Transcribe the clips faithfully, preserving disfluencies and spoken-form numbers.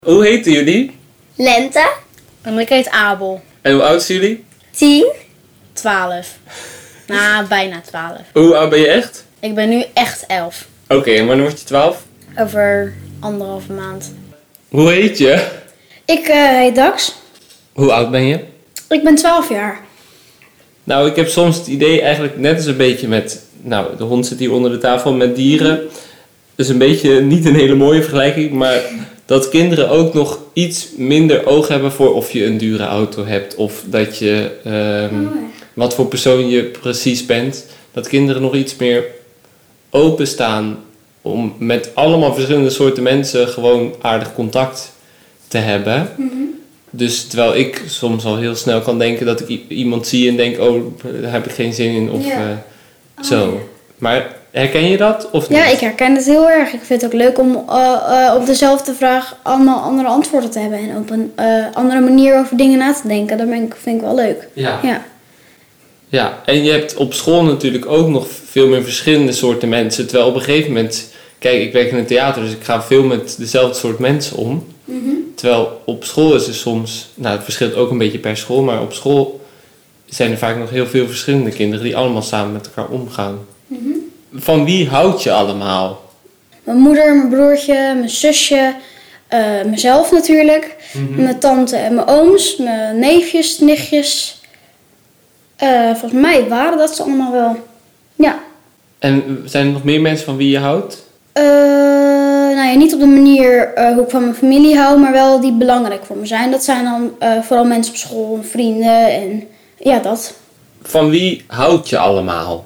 Hoe heten jullie? Lente. En ik heet Abel. En hoe oud zijn jullie? Tien. twaalf. Nou, bijna twaalf. Hoe oud ben je echt? Ik ben nu echt elf. Oké, okay, en wanneer word je twaalf? Over anderhalve maand. Hoe heet je? Ik uh, heet Dax. Hoe oud ben je? Ik ben twaalf jaar. Nou, ik heb soms het idee eigenlijk net als een beetje met... Nou, de hond zit hier onder de tafel met dieren. Dus een beetje niet een hele mooie vergelijking, maar... dat kinderen ook nog iets minder oog hebben voor of je een dure auto hebt. Of dat je, um, oh ja. wat voor persoon je precies bent. Dat kinderen nog iets meer openstaan om met allemaal verschillende soorten mensen gewoon aardig contact te hebben. Mm-hmm. Dus terwijl ik soms al heel snel kan denken dat ik i- iemand zie en denk, oh, daar heb ik geen zin in. Of ja. uh, oh, zo. Ja. Maar... herken je dat of niet? Ja, ik herken het heel erg. Ik vind het ook leuk om uh, uh, op dezelfde vraag allemaal andere antwoorden te hebben. En op een uh, andere manier over dingen na te denken. Dat ben ik, vind ik wel leuk. Ja. ja. Ja, en je hebt op school natuurlijk ook nog veel meer verschillende soorten mensen. Terwijl op een gegeven moment... Kijk, ik werk in een theater, dus ik ga veel met dezelfde soort mensen om. Mm-hmm. Terwijl op school is er soms... Nou, het verschilt ook een beetje per school. Maar op school zijn er vaak nog heel veel verschillende kinderen... die allemaal samen met elkaar omgaan. Mm-hmm. Van wie houd je allemaal? Mijn moeder, mijn broertje, mijn zusje, uh, mezelf natuurlijk. Mm-hmm. Mijn tante en mijn ooms, mijn neefjes, nichtjes. Uh, volgens mij waren dat ze allemaal wel. Ja. En zijn er nog meer mensen van wie je houdt? Uh, nou ja, niet op de manier uh, hoe ik van mijn familie hou, maar wel die belangrijk voor me zijn. Dat zijn dan uh, vooral mensen op school, vrienden en ja, dat. Van wie houd je allemaal?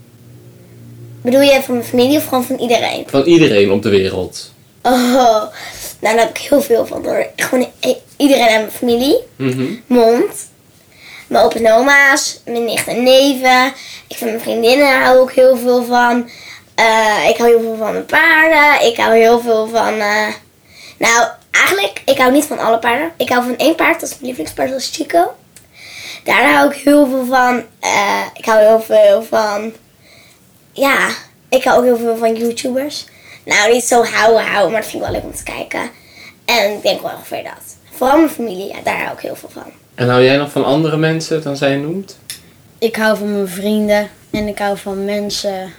Bedoel je van mijn familie of gewoon van iedereen? Van iedereen op de wereld. Oh, nou daar heb ik heel veel van hoor. Gewoon iedereen aan mijn familie. Mm-hmm. Mond. Mijn opa's en oma's. Mijn nichten en neven. Ik vind mijn vriendinnen hou ook heel veel van. Uh, ik hou heel veel van mijn paarden. Ik hou heel veel van... Uh... Nou, eigenlijk, ik hou niet van alle paarden. Ik hou van één paard, dat is mijn lievelingspaard, dat is Chico. Daar hou ik heel veel van. Uh, ik hou heel veel van... Ja, ik hou ook heel veel van YouTubers. Nou, niet zo houden houden, maar dat vind ik wel leuk om te kijken. En ik denk wel ongeveer dat. Vooral mijn familie, ja, daar hou ik heel veel van. En hou jij nog van andere mensen dan zij noemt? Ik hou van mijn vrienden en ik hou van mensen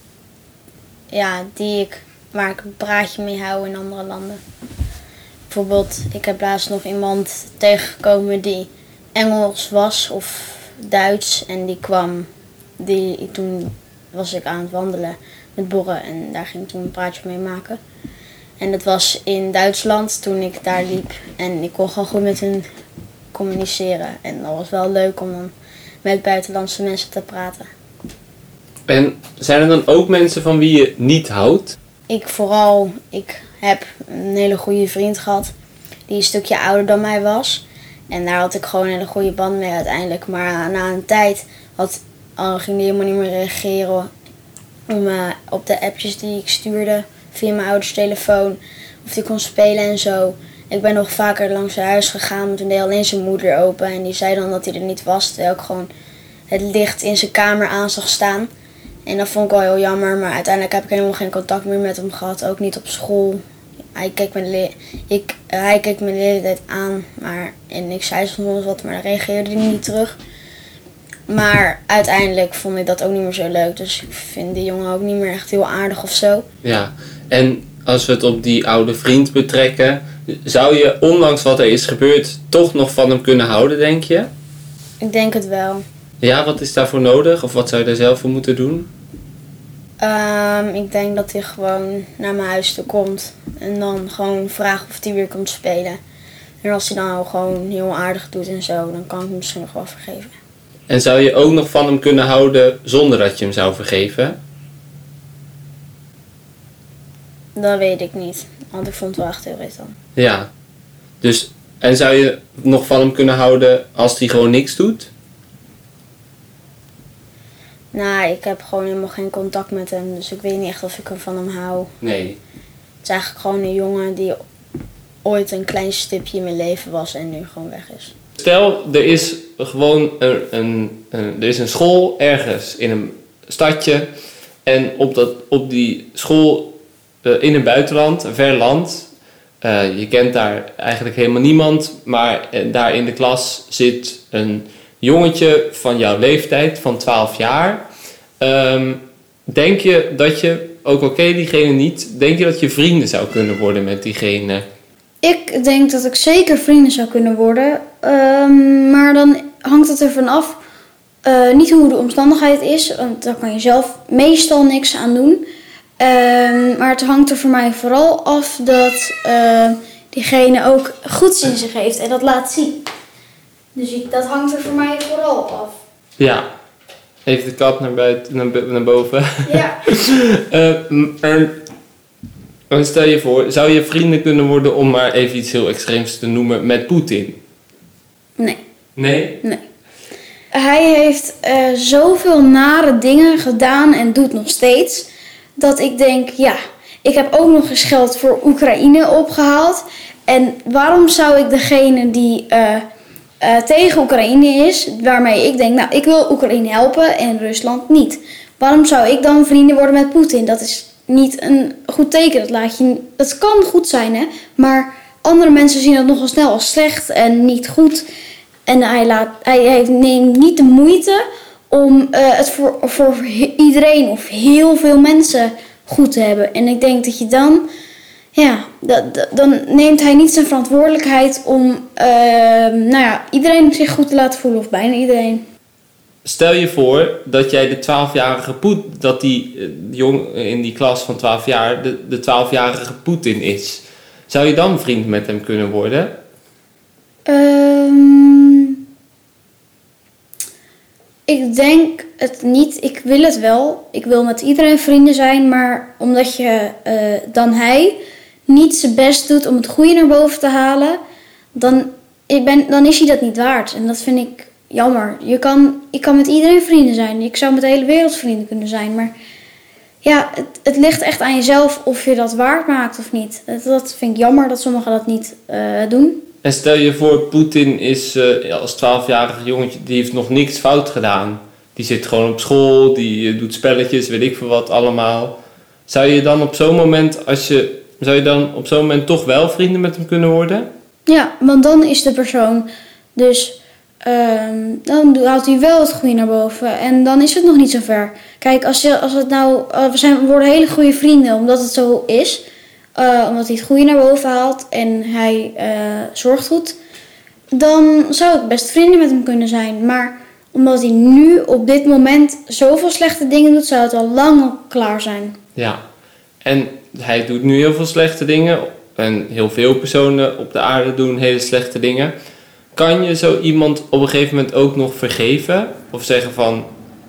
ja, die ik, waar ik een praatje mee hou in andere landen. Bijvoorbeeld, ik heb laatst nog iemand tegengekomen die Engels was of Duits. En die kwam, die toen... was ik aan het wandelen met Borre en daar ging ik toen een praatje mee maken. En dat was in Duitsland toen ik daar liep en ik kon gewoon goed met hen communiceren. En dat was wel leuk om dan met buitenlandse mensen te praten. En zijn er dan ook mensen van wie je niet houdt? Ik vooral, ik heb een hele goede vriend gehad die een stukje ouder dan mij was. En daar had ik gewoon een hele goede band mee uiteindelijk. Maar na een tijd had... al ging die helemaal niet meer reageren om, uh, op de appjes die ik stuurde via mijn ouders telefoon. Of die kon spelen en zo. Ik ben nog vaker langs zijn huis gegaan, maar toen deed alleen zijn moeder open. En die zei dan dat hij er niet was, terwijl ik gewoon het licht in zijn kamer aan zag staan. En dat vond ik wel heel jammer, maar uiteindelijk heb ik helemaal geen contact meer met hem gehad. Ook niet op school. Hij keek me de, le- ik, uh, hij keek me de hele tijd aan, maar, en ik zei soms wat, maar dan reageerde hij niet terug. Maar uiteindelijk vond ik dat ook niet meer zo leuk. Dus ik vind die jongen ook niet meer echt heel aardig of zo. Ja, en als we het op die oude vriend betrekken... zou je, ondanks wat er is gebeurd... toch nog van hem kunnen houden, denk je? Ik denk het wel. Ja, wat is daarvoor nodig? Of wat zou je daar zelf voor moeten doen? Um, ik denk dat hij gewoon naar mijn huis toe komt. En dan gewoon vragen of hij weer komt spelen. En als hij dan gewoon heel aardig doet en zo... dan kan ik hem misschien nog wel vergeven. En zou je ook nog van hem kunnen houden zonder dat je hem zou vergeven? Dat weet ik niet. Want ik vond het wel echt heel irritant. Ja. Dus, en zou je nog van hem kunnen houden als hij gewoon niks doet? Nou, ik heb gewoon helemaal geen contact met hem. Dus ik weet niet echt of ik van hem hou. Nee. Het is eigenlijk gewoon een jongen die ooit een klein stipje in mijn leven was en nu gewoon weg is. Stel, er is gewoon een, een, een, er is een school ergens in een stadje. En op, dat, op die school uh, in het buitenland, een ver land, Uh, je kent daar eigenlijk helemaal niemand, maar uh, daar in de klas zit een jongetje van jouw leeftijd, van twaalf jaar. Um, denk je dat je, ook al ken je diegene niet, denk je dat je vrienden zou kunnen worden met diegene? Ik denk dat ik zeker vrienden zou kunnen worden. Um, maar dan hangt het ervan af, uh, niet hoe de omstandigheid is, want daar kan je zelf meestal niks aan doen. Um, maar het hangt er voor mij vooral af dat uh, diegene ook goeds in zich heeft en dat laat zien. Dus ik, dat hangt er voor mij vooral af. Ja, even de kat naar, buiten, naar, naar boven. Ja. uh, en, en stel je voor, zou je vrienden kunnen worden, om maar even iets heel extreems te noemen, met Poetin? Nee. Nee? Nee. Hij heeft uh, zoveel nare dingen gedaan en doet nog steeds, dat ik denk, ja, ik heb ook nog eens geld voor Oekraïne opgehaald. En waarom zou ik degene die uh, uh, tegen Oekraïne is, waarmee ik denk, nou, ik wil Oekraïne helpen en Rusland niet. Waarom zou ik dan vrienden worden met Poetin? Dat is niet een goed teken. Dat, laat je, dat kan goed zijn, hè. Maar andere mensen zien dat nogal snel als slecht en niet goed. En hij, laat, hij heeft, neemt niet de moeite om uh, het voor, voor iedereen of heel veel mensen goed te hebben. En ik denk dat je dan, ja, dat, dat, dan neemt hij niet zijn verantwoordelijkheid om uh, nou ja, iedereen zich goed te laten voelen, of bijna iedereen. Stel je voor dat jij de twaalfjarige Poetin, dat die uh, jong in die klas van twaalf jaar de, de twaalfjarige Poetin is. Zou je dan vriend met hem kunnen worden? Um, ik denk het niet. Ik wil het wel. Ik wil met iedereen vrienden zijn, maar omdat je uh, dan hij niet zijn best doet om het goede naar boven te halen, dan, ik ben, dan is hij dat niet waard. En dat vind ik jammer. Je kan, ik kan met iedereen vrienden zijn. Ik zou met de hele wereld vrienden kunnen zijn, maar ja, het, het ligt echt aan jezelf of je dat waard maakt of niet. Dat, dat vind ik jammer dat sommigen dat niet uh, doen. En stel je voor, Poetin is uh, als twaalfjarig jongetje, die heeft nog niks fout gedaan. Die zit gewoon op school, die uh, doet spelletjes, weet ik veel wat allemaal. Zou je dan op zo'n moment, als je, zou je dan op zo'n moment toch wel vrienden met hem kunnen worden? Ja, want dan is de persoon dus, uh, dan haalt hij wel het goede naar boven en dan is het nog niet zo ver. Kijk, als, je, als het nou, uh, we, zijn, we worden hele goede vrienden omdat het zo is. Uh, omdat hij het goede naar boven haalt en hij uh, zorgt goed, dan zou ik best vrienden met hem kunnen zijn. Maar omdat hij nu op dit moment zoveel slechte dingen doet, zou het al lang al klaar zijn. Ja, en hij doet nu heel veel slechte dingen en heel veel personen op de aarde doen hele slechte dingen. Kan je zo iemand op een gegeven moment ook nog vergeven? Of zeggen van,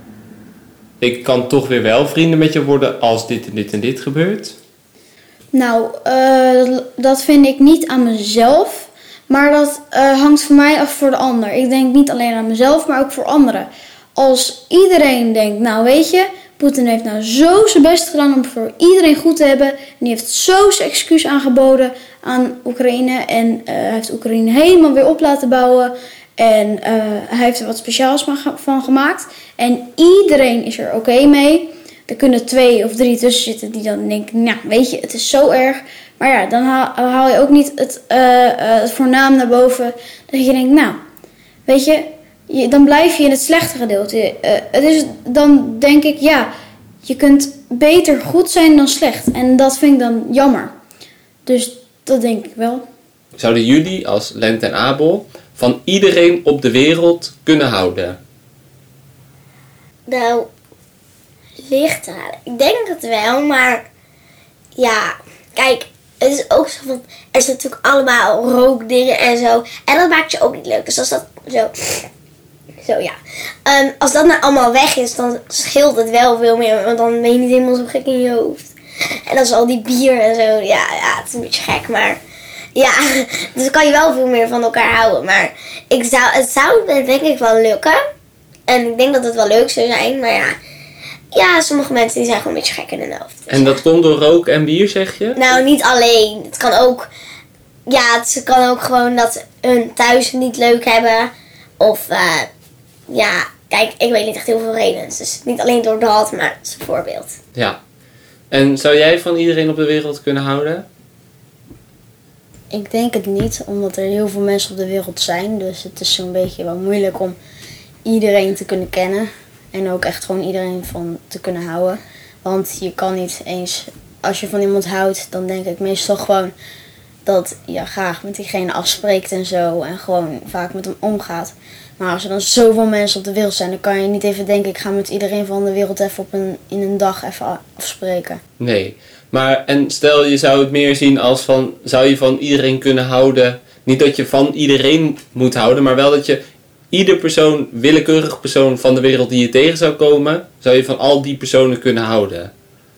ik kan toch weer wel vrienden met je worden als dit en dit en dit gebeurt? Nou, uh, dat vind ik niet aan mezelf, maar dat uh, hangt voor mij af voor de ander. Ik denk niet alleen aan mezelf, maar ook voor anderen. Als iedereen denkt, nou weet je, Poetin heeft nou zo zijn best gedaan om voor iedereen goed te hebben. En die heeft zo zijn excuus aangeboden aan Oekraïne. En uh, hij heeft Oekraïne helemaal weer op laten bouwen. En uh, hij heeft er wat speciaals van gemaakt. En iedereen is er oké okay mee. Er kunnen twee of drie tussen zitten die dan denken, nou weet je, het is zo erg. Maar ja, dan haal, haal je ook niet het, uh, uh, het voornaam naar boven. Dat je denkt, nou, weet je, je dan blijf je in het slechte gedeelte. Uh, het is, dan denk ik, ja, je kunt beter goed zijn dan slecht. En dat vind ik dan jammer. Dus dat denk ik wel. Zouden jullie als Lent en Abel van iedereen op de wereld kunnen houden? Nou, ligt eraan. Ik denk het wel, maar ja, kijk, het is ook zo van, er zijn natuurlijk allemaal rookdingen en zo. En dat maakt je ook niet leuk. Dus als dat zo, zo ja. Um, als dat nou allemaal weg is, dan scheelt het wel veel meer. Want dan ben je niet helemaal zo gek in je hoofd. En dat is al die bier en zo. Ja, ja, het is een beetje gek, maar ja. Dus dan kan je wel veel meer van elkaar houden. Maar ik zou, het zou denk ik wel lukken. En ik denk dat het wel leuk zou zijn, maar ja. Ja, sommige mensen die zijn gewoon een beetje gek in hun hoofd. Dus en dat ja. komt door rook en bier, zeg je? Nou, niet alleen. Het kan ook, ja, het kan ook gewoon dat hun thuis het niet leuk hebben. Of, uh, ja, kijk, ik weet niet echt heel veel redenen. Dus niet alleen door dat, maar het is een voorbeeld. Ja. En zou jij van iedereen op de wereld kunnen houden? Ik denk het niet, omdat er heel veel mensen op de wereld zijn. Dus het is zo'n beetje wel moeilijk om iedereen te kunnen kennen. En ook echt gewoon iedereen van te kunnen houden. Want je kan niet eens, als je van iemand houdt, dan denk ik meestal gewoon dat je graag met diegene afspreekt en zo. En gewoon vaak met hem omgaat. Maar als er dan zoveel mensen op de wereld zijn, dan kan je niet even denken, ik ga met iedereen van de wereld even op een, in een dag even afspreken. Nee, maar en stel je zou het meer zien als van, zou je van iedereen kunnen houden? Niet dat je van iedereen moet houden, maar wel dat je ieder persoon, willekeurig persoon van de wereld die je tegen zou komen, zou je van al die personen kunnen houden?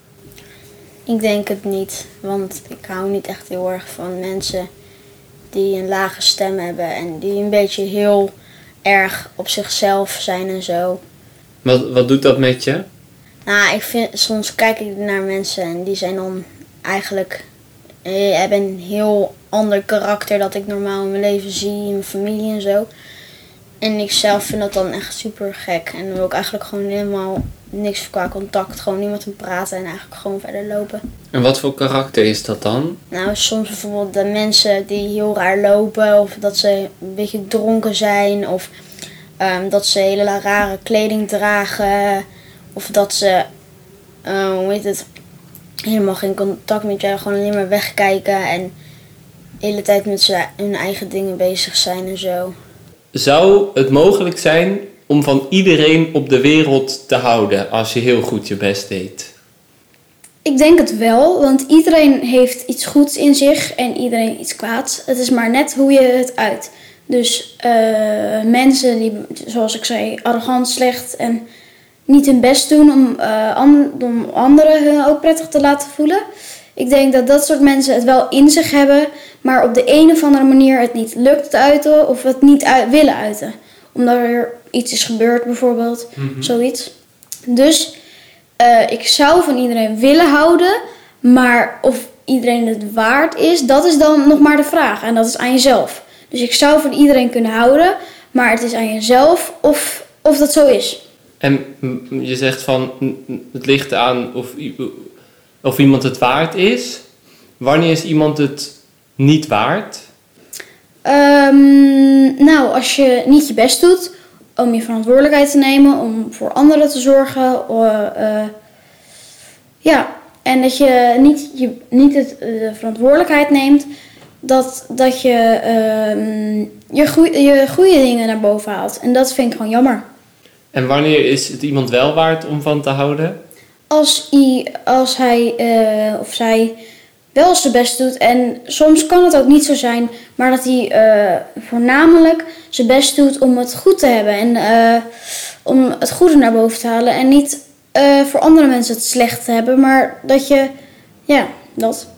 Ik denk het niet, want ik hou niet echt heel erg van mensen die een lage stem hebben en die een beetje heel erg op zichzelf zijn en zo. Wat, wat doet dat met je? Nou, ik vind, soms kijk ik naar mensen en die zijn dan eigenlijk, eh, hebben een heel ander karakter dat ik normaal in mijn leven zie, in mijn familie en zo. En ik zelf vind dat dan echt super gek. En dan wil ik eigenlijk gewoon helemaal niks qua contact. Gewoon niet met hem praten en eigenlijk gewoon verder lopen. En wat voor karakter is dat dan? Nou, soms bijvoorbeeld de mensen die heel raar lopen. Of dat ze een beetje dronken zijn. Of um, dat ze hele rare kleding dragen. Of dat ze, uh, hoe heet het, helemaal geen contact met jou. Gewoon alleen maar wegkijken. En de hele tijd met z'n- hun eigen dingen bezig zijn en zo. Zou het mogelijk zijn om van iedereen op de wereld te houden als je heel goed je best deed? Ik denk het wel, want iedereen heeft iets goeds in zich en iedereen iets kwaads. Het is maar net hoe je het uit. Dus uh, mensen die, zoals ik zei, arrogant, slecht en niet hun best doen om, uh, an- om anderen hun ook prettig te laten voelen. Ik denk dat dat soort mensen het wel in zich hebben, maar op de een of andere manier het niet lukt te uiten of het niet uit- willen uiten. Omdat er iets is gebeurd bijvoorbeeld, mm-hmm. zoiets. Dus uh, ik zou van iedereen willen houden, maar of iedereen het waard is, dat is dan nog maar de vraag. En dat is aan jezelf. Dus ik zou van iedereen kunnen houden, maar het is aan jezelf of, of dat zo is. En je zegt van, het ligt aan of, of iemand het waard is. Wanneer is iemand het niet waard? Um, nou, als je niet je best doet om je verantwoordelijkheid te nemen, om voor anderen te zorgen. Uh, uh, ja, en dat je niet, je, niet het, de verantwoordelijkheid neemt dat, dat je uh, je, goeie, je goede dingen naar boven haalt. En dat vind ik gewoon jammer. En wanneer is het iemand wel waard om van te houden? Als hij, als hij uh, of zij wel zijn best doet. En soms kan het ook niet zo zijn, maar dat hij uh, voornamelijk zijn best doet om het goed te hebben. En uh, om het goede naar boven te halen. En niet uh, voor andere mensen het slecht te hebben, maar dat je, ja, dat...